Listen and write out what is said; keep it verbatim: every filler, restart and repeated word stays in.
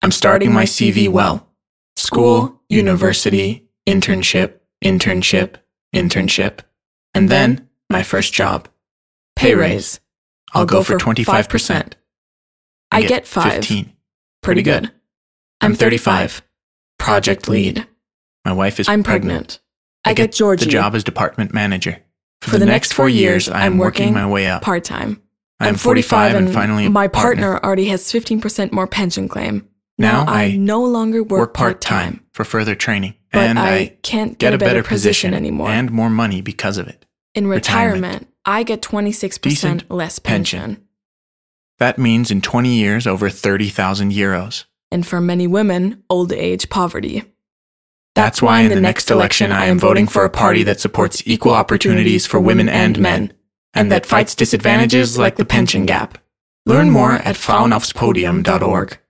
I'm starting my C V well. School, university, internship, internship, internship. And then, my first job. Pay raise. I'll go for twenty-five percent. I get five. fifteen. Pretty good. I'm thirty-five. Project lead. My wife is I'm pregnant. pregnant. I get Georgie. The job as department manager. For, For the, next four years, I am working my way up. part-time. I am forty-five and finally a my partner. partner already has fifteen percent more pension claim. Now I, I no longer work, Work part-time for further training. but and I, I can't get a better position anymore. and more money because of it. in retirement, retirement. I get twenty-six percent Decent less pension. pension. That means in twenty years, over thirty thousand euros. And for many women, old age poverty. That's why in the next election I am voting for a party that supports equal opportunities for women and men, and that fights disadvantages like the pension gap. Learn more at frauenaufspodium dot org.